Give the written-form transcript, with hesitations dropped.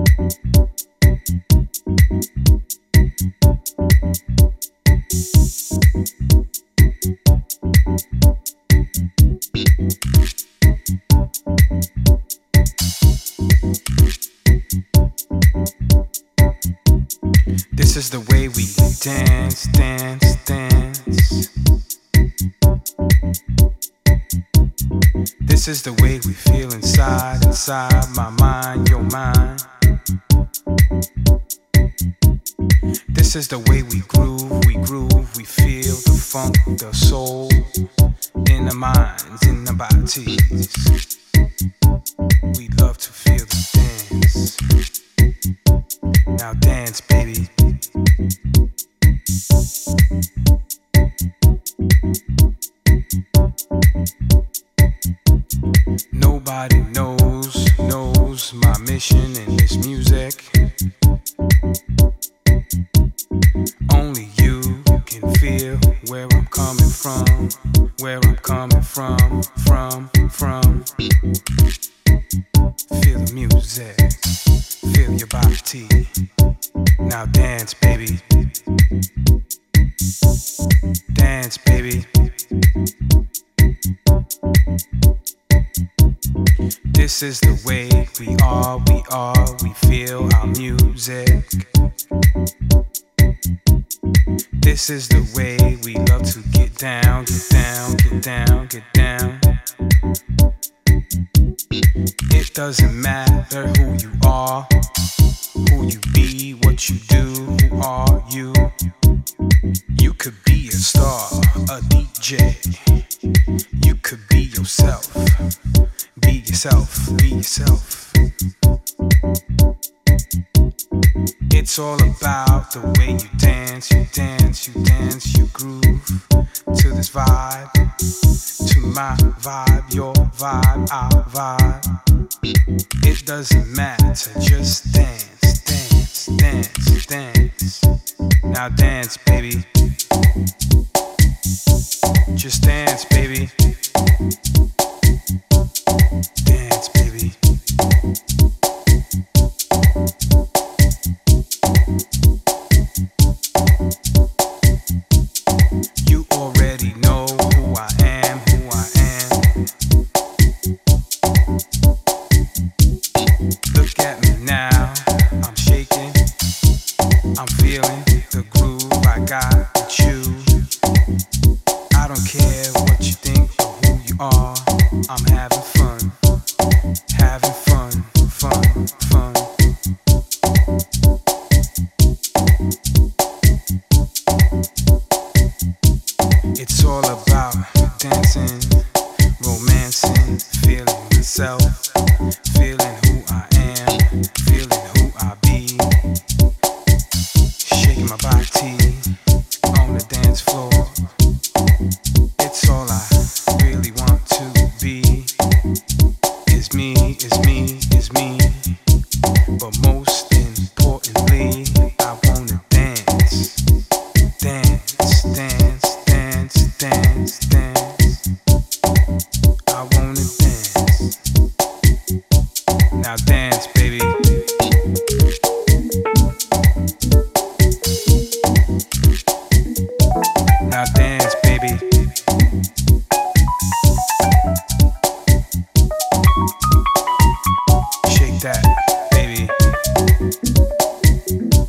This is the way we dance, dance, dance. This is the way we feel inside, inside my mind, your mind. This is the way we groove, we feel the funk, the soul in the minds, in the bodies. We love to feel the dance. Now dance, baby. Nobody knows my mission in this music. Only you can feel where I'm coming from, where I'm coming from. Feel the music, feel your body. Now dance, baby. Dance, baby. This is the way we are, we feel our music. This is the way we love to get down, get down, get down, get down. It doesn't matter who you are, who you be, what you do, who are you? You could be a star, a DJ. You could be yourself. Be yourself, be yourself. It's all about the way you dance, you dance, you dance, you groove to this vibe, to my vibe, your vibe, our vibe. It doesn't matter, just dance, dance, dance, dance. Now dance, baby. Just dance, baby. Dance, baby. You already know who I am, who I am. Look at me now, I'm shaking, I'm feeling the groove I got with you. I don't care what you think or who you are, I'm having fun, having fun, fun, fun. It's all about dancing, romancing, feeling myself, feeling who I am, feeling who I be. Shaking my body on the dance floor. It's all I really want to be. Is me, is me, is me. But most importantly, I wanna dance, dance, dance, dance, dance, dance. I wanna dance. Now dance, baby. Now dance, baby. Shake that, baby.